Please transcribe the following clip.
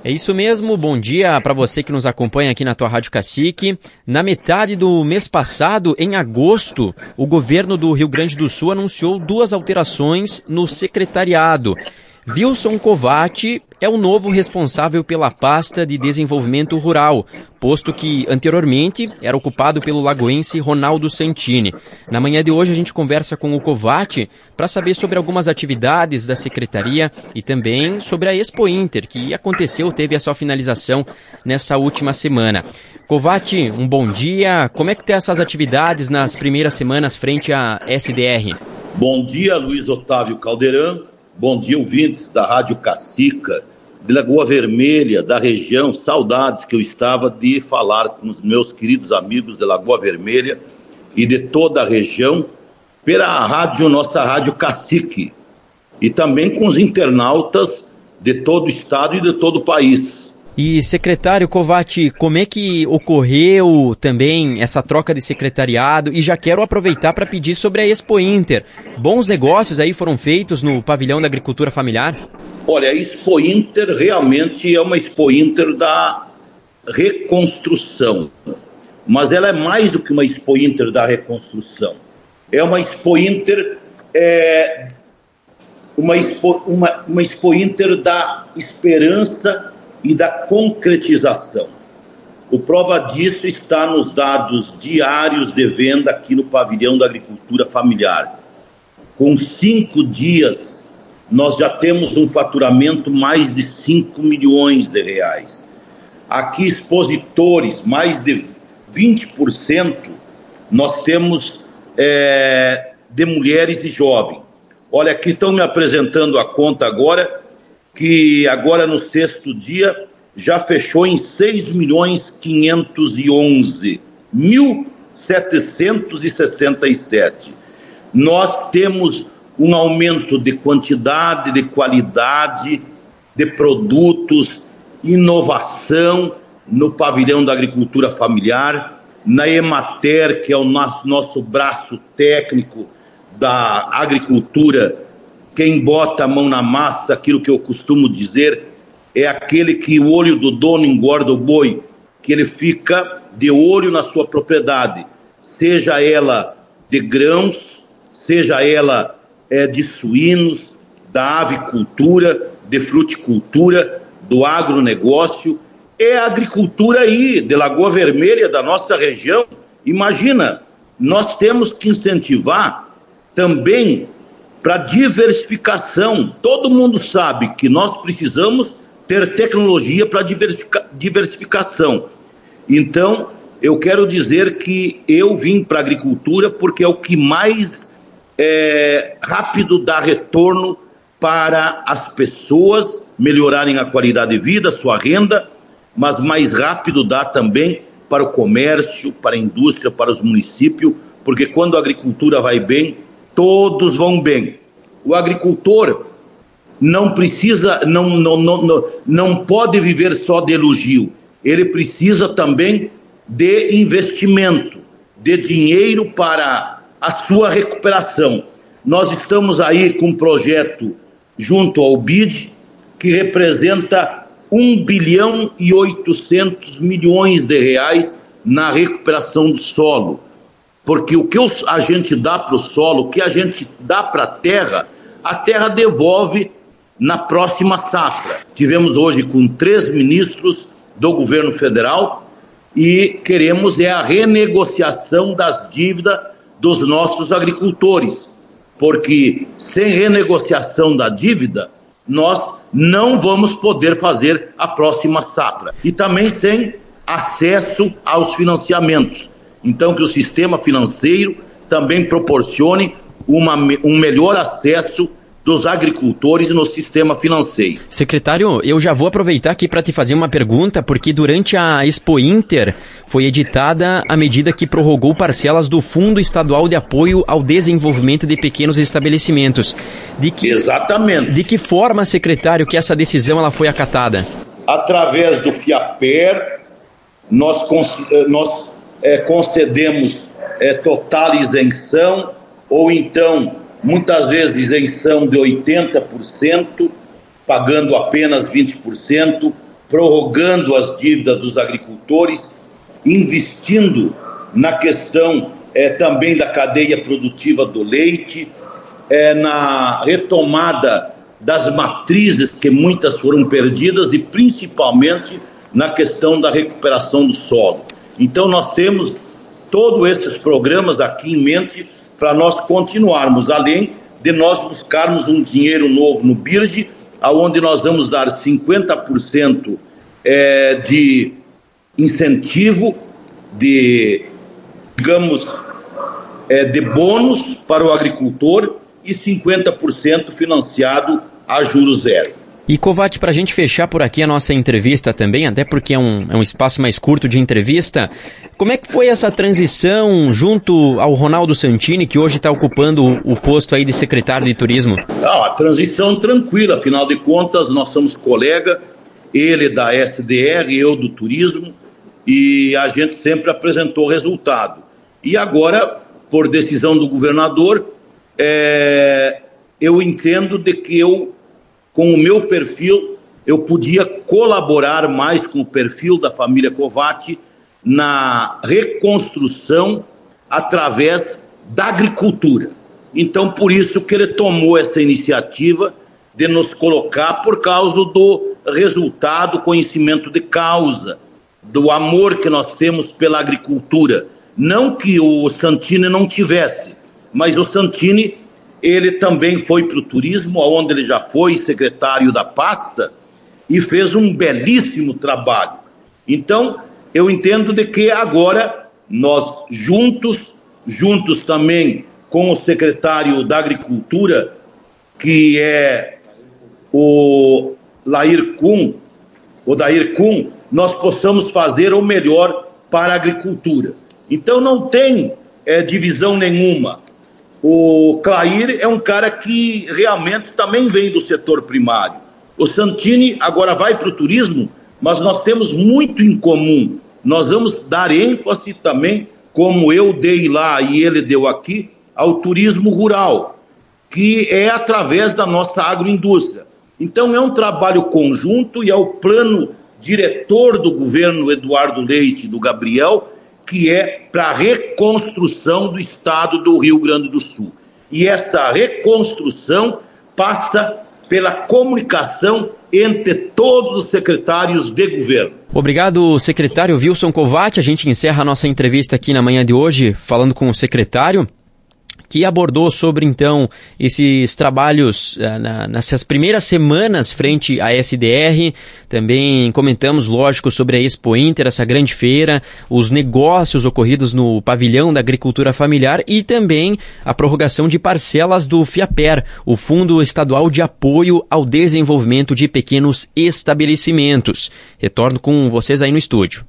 É isso mesmo, bom dia para você que nos acompanha aqui na tua Rádio Cacique. Na metade do mês passado, em agosto, o governo do Rio Grande do Sul anunciou 2 alterações no secretariado. Wilson Covatti é o novo responsável pela pasta de desenvolvimento rural, posto que anteriormente era ocupado pelo lagoense Ronaldo Santini. Na manhã de hoje a gente conversa com o Covatti para saber sobre algumas atividades da secretaria e também sobre a Expo Inter, que teve a sua finalização nessa última semana. Covatti, um bom dia. Como é que estão essas atividades nas primeiras semanas frente à SDR? Bom dia, Luiz Otávio Caldeirão. Bom dia, ouvintes da Rádio Cacica, de Lagoa Vermelha, da região. Saudades que eu estava de falar com os meus queridos amigos de Lagoa Vermelha e de toda a região, pela rádio, nossa Rádio Cacique, e também com os internautas de todo o estado e de todo o país. E, secretário Covatti, como é que ocorreu também essa troca de secretariado? E já quero aproveitar para pedir sobre a Expo Inter. Bons negócios aí foram feitos no pavilhão da agricultura familiar? Olha, a Expo Inter realmente é uma Expo Inter da reconstrução. Mas ela é mais do que uma Expo Inter da reconstrução. É uma Expo Inter, uma Expo Inter da esperança e da concretização. O prova disso está nos dados diários de venda aqui no pavilhão da agricultura familiar. Com 5 dias, nós já temos um faturamento mais de 5 milhões de reais. Aqui, expositores, mais de 20%, nós temos de mulheres e jovens. Olha, aqui estão me apresentando a conta agora, que agora no 6º dia já fechou em 6.511.767. Nós temos um aumento de quantidade, de qualidade, de produtos, inovação no pavilhão da agricultura familiar, na Emater, que é o nosso braço técnico da agricultura. Quem bota a mão na massa, aquilo que eu costumo dizer, é aquele que o olho do dono engorda o boi, que ele fica de olho na sua propriedade, seja ela de grãos, seja ela de suínos, da avicultura, de fruticultura, do agronegócio. É a agricultura aí, de Lagoa Vermelha, da nossa região. Imagina, nós temos que incentivar também para diversificação. Todo mundo sabe que nós precisamos ter tecnologia para diversificação. Então, eu quero dizer que eu vim para a agricultura porque é o que mais rápido dá retorno para as pessoas melhorarem a qualidade de vida, sua renda, mas mais rápido dá também para o comércio, para a indústria, para os municípios, porque quando a agricultura vai bem, todos vão bem. O agricultor não precisa, não pode viver só de elogio. Ele precisa também de investimento, de dinheiro para a sua recuperação. Nós estamos aí com um projeto junto ao BID que representa 1.8 bilhões na recuperação do solo. Porque o que a gente dá para o solo, o que a gente dá para a terra devolve na próxima safra. Tivemos hoje com 3 ministros do governo federal e queremos a renegociação das dívidas dos nossos agricultores. Porque sem renegociação da dívida, nós não vamos poder fazer a próxima safra. E também sem acesso aos financiamentos. Então, que o sistema financeiro também proporcione um melhor acesso dos agricultores no sistema financeiro. Secretário, eu já vou aproveitar aqui para te fazer uma pergunta, porque durante a Expo Inter foi editada a medida que prorrogou parcelas do Fundo Estadual de Apoio ao Desenvolvimento de Pequenos Estabelecimentos. Exatamente. De que forma, secretário, que essa decisão ela foi acatada? Através do FIAPER, nós concedemos total isenção, ou então, muitas vezes, isenção de 80%, pagando apenas 20%, prorrogando as dívidas dos agricultores, investindo na questão também da cadeia produtiva do leite, na retomada das matrizes, que muitas foram perdidas, e principalmente na questão da recuperação do solo. Então nós temos todos esses programas aqui em mente para nós continuarmos, além de nós buscarmos um dinheiro novo no BIRD, onde nós vamos dar 50% de incentivo, de bônus para o agricultor e 50% financiado a juros zero. E Kovács, para a gente fechar por aqui a nossa entrevista também, até porque é um espaço mais curto de entrevista, como é que foi essa transição junto ao Ronaldo Santini, que hoje está ocupando o posto aí de secretário de Turismo? A transição tranquila, afinal de contas nós somos colega, ele da SDR, eu do Turismo, e a gente sempre apresentou resultado. E agora, por decisão do governador, eu entendo de que com o meu perfil, eu podia colaborar mais com o perfil da família Kovács na reconstrução através da agricultura. Então, por isso que ele tomou essa iniciativa de nos colocar, por causa do resultado, conhecimento de causa, do amor que nós temos pela agricultura. Não que o Santini não tivesse, mas o Santini, ele também foi para o turismo, onde ele já foi secretário da pasta, e fez um belíssimo trabalho. Então, eu entendo de que agora nós juntos também com o secretário da Agricultura, que é o Dair Kuhn, nós possamos fazer o melhor para a agricultura. Então não tem divisão nenhuma. O Clair é um cara que realmente também vem do setor primário. O Santini agora vai para o turismo, mas nós temos muito em comum. Nós vamos dar ênfase também, como eu dei lá e ele deu aqui, ao turismo rural, que é através da nossa agroindústria. Então é um trabalho conjunto e é o plano diretor do governo Eduardo Leite e do Gabriel, que é para a reconstrução do estado do Rio Grande do Sul. E essa reconstrução passa pela comunicação entre todos os secretários de governo. Obrigado, secretário Wilson Kovács. A gente encerra a nossa entrevista aqui na manhã de hoje, falando com o secretário, que abordou sobre, então, esses trabalhos nessas primeiras semanas frente à SDR. Também comentamos, lógico, sobre a Expo Inter, essa grande feira, os negócios ocorridos no pavilhão da agricultura familiar e também a prorrogação de parcelas do FIAPER, o Fundo Estadual de Apoio ao Desenvolvimento de Pequenos Estabelecimentos. Retorno com vocês aí no estúdio.